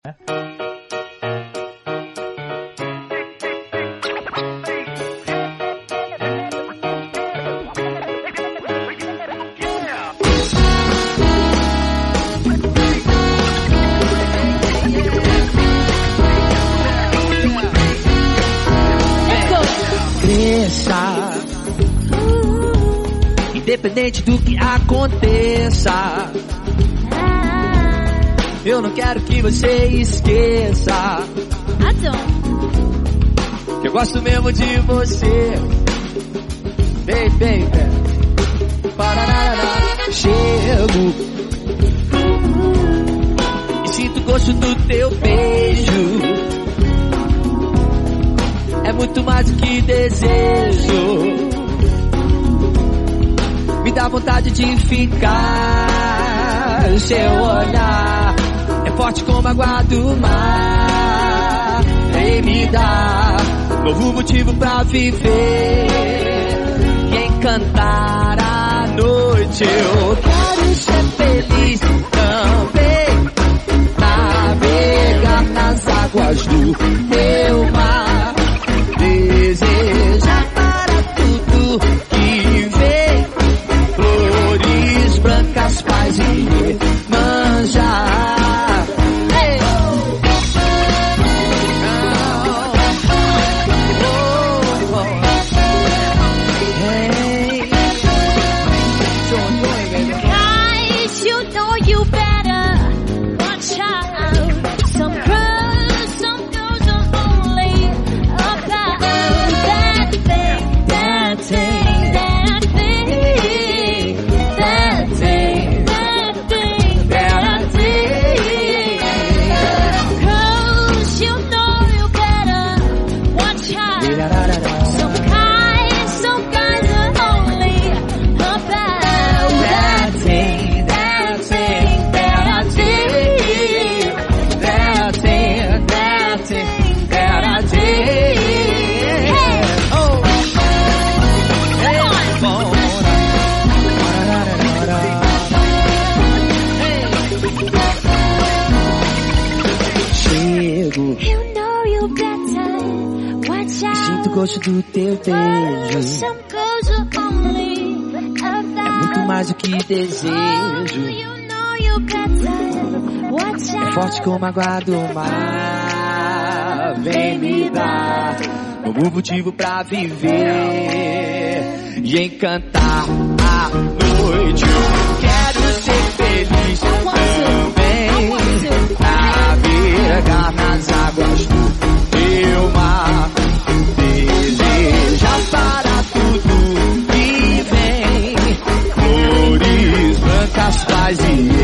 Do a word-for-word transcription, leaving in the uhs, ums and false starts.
Independente do que aconteça, eu não quero que você esqueça que eu gosto mesmo de você, baby, baby. Pararara. Chego e sinto o gosto do teu beijo. É muito mais do que desejo. Me dá vontade de ficar. Seu olhar é forte como a água do mar. Vem me dar novo motivo pra viver e encantar a noite. Eu quero ser feliz também, navegar nas águas do teu mar, desejar para tudo que vem, flores brancas, paz e manjar. Hey. Oh, oh. Hey. So annoying, baby. Guys, you know you better watch out. Some girls, some girls are only about that thing, that thing, that thing, that thing, that thing, that thing. Girls, you know you better watch out. Some guys, some guys are only about that thing, that thing, that thing, That thing, that thing, that thing. Oh, hey, bom. Chego, You know you better watch out. sinto o gosto do teu beijo. Some girls are only É muito about. mais do que Oh, desejo. you know you better watch out. É forte como a água do mar. Vem me dar novo motivo pra viver e encantar a noite. Eu quero ser feliz também, navegar nas águas do teu mar, desejar para tudo que vem, flores brancas, paz e